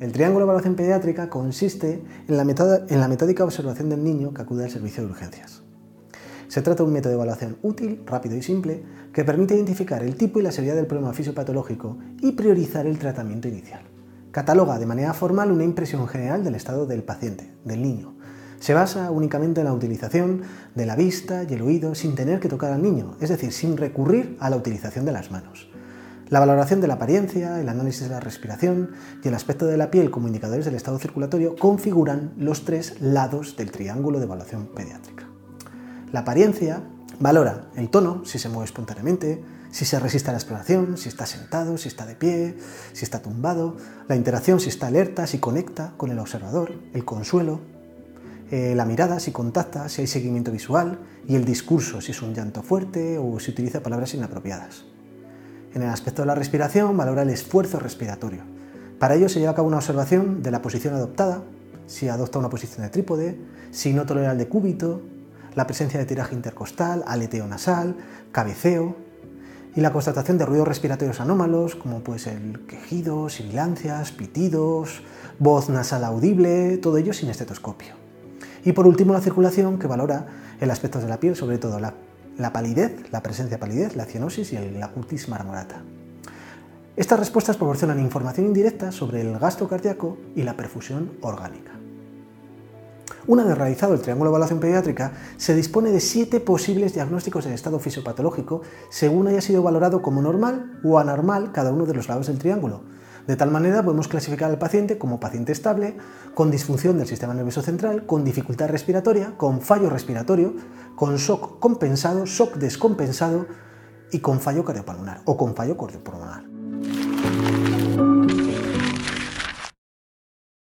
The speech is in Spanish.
El triángulo de evaluación pediátrica consiste en la metódica observación del niño que acude al servicio de urgencias. Se trata de un método de evaluación útil, rápido y simple, que permite identificar el tipo y la severidad del problema fisiopatológico y priorizar el tratamiento inicial. Cataloga de manera formal una impresión general del estado del paciente, del niño. Se basa únicamente en la utilización de la vista y el oído sin tener que tocar al niño, es decir, sin recurrir a la utilización de las manos. La valoración de la apariencia, el análisis de la respiración y el aspecto de la piel como indicadores del estado circulatorio configuran los tres lados del triángulo de evaluación pediátrica. La apariencia valora el tono, si se mueve espontáneamente, si se resiste a la exploración, si está sentado, si está de pie, si está tumbado, la interacción, si está alerta, si conecta con el observador, el consuelo, la mirada, si contacta, si hay seguimiento visual, y el discurso, si es un llanto fuerte o si utiliza palabras inapropiadas. En el aspecto de la respiración valora el esfuerzo respiratorio. Para ello se lleva a cabo una observación de la posición adoptada, si adopta una posición de trípode, si no tolera el decúbito, la presencia de tiraje intercostal, aleteo nasal, cabeceo, y la constatación de ruidos respiratorios anómalos, como puede ser el quejido, sibilancias, pitidos, voz nasal audible, todo ello sin estetoscopio. Y por último la circulación, que valora el aspecto de la piel, sobre todo la palidez, la presencia de palidez, la cianosis y la cutis marmorata. Estas respuestas proporcionan información indirecta sobre el gasto cardíaco y la perfusión orgánica. Una vez realizado el triángulo de evaluación pediátrica, se dispone de 7 posibles diagnósticos del estado fisiopatológico según haya sido valorado como normal o anormal cada uno de los lados del triángulo. De tal manera podemos clasificar al paciente como paciente estable, con disfunción del sistema nervioso central, con dificultad respiratoria, con fallo respiratorio, con shock compensado, shock descompensado y con fallo cardiopulmonar o con fallo cardiopulmonar.